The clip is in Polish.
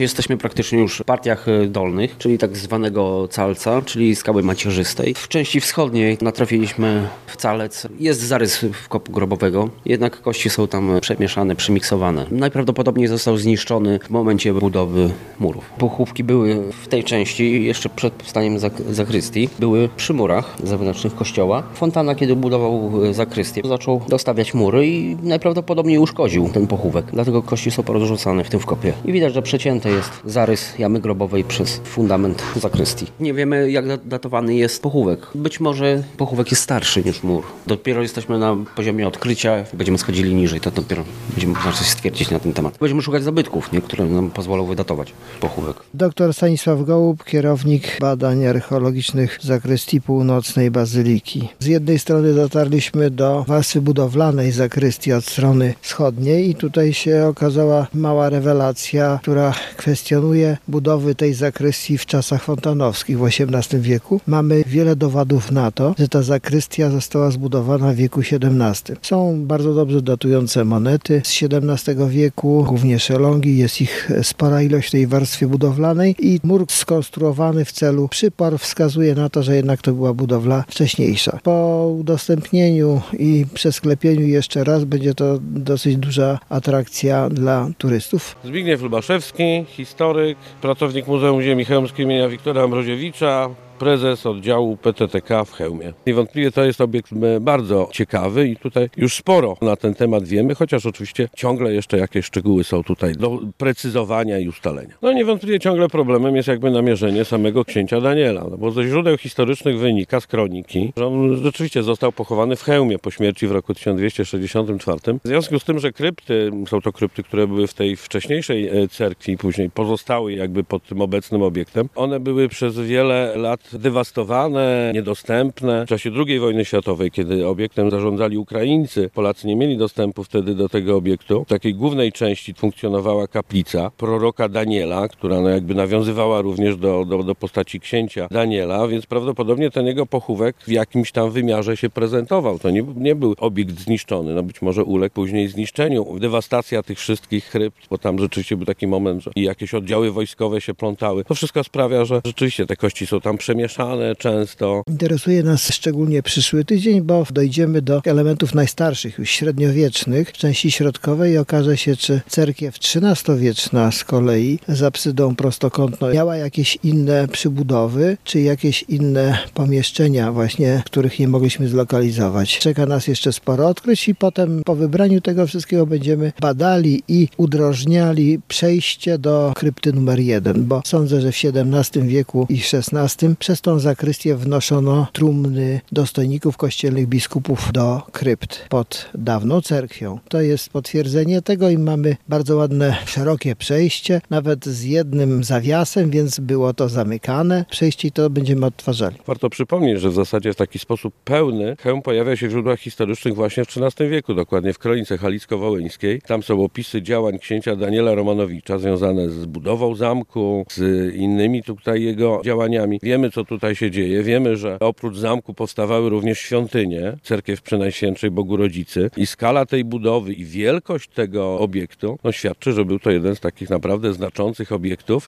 Jesteśmy praktycznie już w partiach dolnych, czyli tak zwanego calca, czyli skały macierzystej. W części wschodniej natrafiliśmy w calec. Jest zarys wkopu grobowego, jednak kości są tam przemieszane, przymiksowane. Najprawdopodobniej został zniszczony w momencie budowy murów. Pochówki były w tej części, jeszcze przed powstaniem zakrystii, były przy murach zewnętrznych kościoła. Fontana, kiedy budował zakrystię, zaczął dostawiać mury i najprawdopodobniej uszkodził ten pochówek. Dlatego kości są porozrzucane w tym wkopie. I widać, że przecięty jest zarys jamy grobowej przez fundament zakrystii. Nie wiemy, jak datowany jest pochówek. Być może pochówek jest starszy niż mur. Dopiero jesteśmy na poziomie odkrycia. Będziemy schodzili niżej, to dopiero będziemy można coś stwierdzić na ten temat. Będziemy szukać zabytków, które nam pozwolą wydatować pochówek. Dr Stanisław Gołub, kierownik badań archeologicznych zakrystii północnej Bazyliki. Z jednej strony dotarliśmy do warstwy budowlanej zakrystii od strony wschodniej i tutaj się okazała mała rewelacja, która kwestionuje budowy tej zakrystii w czasach fontanowskich w XVIII wieku. Mamy wiele dowodów na to, że ta zakrystia została zbudowana w wieku XVII. Są bardzo dobrze datujące monety z XVII wieku, głównie szelongi, jest ich spora ilość w tej warstwie budowlanej i mur skonstruowany w celu przypor wskazuje na to, że jednak to była budowla wcześniejsza. Po udostępnieniu i przesklepieniu jeszcze raz będzie to dosyć duża atrakcja dla turystów. Zbigniew Lubaszewski, historyk, pracownik Muzeum Ziemi Chełmskiej im. Wiktora Mroziewicza, prezes oddziału PTTK w Chełmie. Niewątpliwie to jest obiekt bardzo ciekawy i tutaj już sporo na ten temat wiemy, chociaż oczywiście ciągle jeszcze jakieś szczegóły są tutaj do precyzowania i ustalenia. No niewątpliwie ciągle problemem jest jakby namierzenie samego księcia Daniela, bo ze źródeł historycznych wynika z kroniki, że on rzeczywiście został pochowany w Chełmie po śmierci w roku 1264. W związku z tym, że krypty, są to krypty, które były w tej wcześniejszej cerkwi, później pozostały jakby pod tym obecnym obiektem, one były przez wiele lat dewastowane, niedostępne. W czasie II wojny światowej, kiedy obiektem zarządzali Ukraińcy, Polacy nie mieli dostępu wtedy do tego obiektu. W takiej głównej części funkcjonowała kaplica proroka Daniela, która jakby nawiązywała również do postaci księcia Daniela, więc prawdopodobnie ten jego pochówek w jakimś tam wymiarze się prezentował. To nie był obiekt zniszczony, no być może uległ później zniszczeniu. Dewastacja tych wszystkich krypt, bo tam rzeczywiście był taki moment, że i jakieś oddziały wojskowe się plątały. To wszystko sprawia, że rzeczywiście te kości są tam przemieszane często. Interesuje nas szczególnie przyszły tydzień, bo dojdziemy do elementów najstarszych, już średniowiecznych, w części środkowej i okaże się, czy cerkiew XIII-wieczna z kolei z apsydą prostokątną miała jakieś inne przybudowy, czy jakieś inne pomieszczenia właśnie, których nie mogliśmy zlokalizować. Czeka nas jeszcze sporo odkryć i potem po wybraniu tego wszystkiego będziemy badali i udrożniali przejście do krypty numer 1, bo sądzę, że w XVII wieku i XVI przez tą zakrystię wnoszono trumny dostojników kościelnych, biskupów do krypt pod dawną cerkwią. To jest potwierdzenie tego i mamy bardzo ładne, szerokie przejście, nawet z jednym zawiasem, więc było to zamykane. Przejście i to będziemy odtwarzali. Warto przypomnieć, że w zasadzie w taki sposób pełny Chełm pojawia się w źródłach historycznych właśnie w XIII wieku, dokładnie w kronice halicko-wołyńskiej. Tam są opisy działań księcia Daniela Romanowicza związane z budową zamku, z innymi tutaj jego działaniami. Wiemy, co tutaj się dzieje. Wiemy, że oprócz zamku powstawały również świątynie, cerkiew Przenajświętszej Bogu Rodzicy i skala tej budowy i wielkość tego obiektu świadczy, że był to jeden z takich naprawdę znaczących obiektów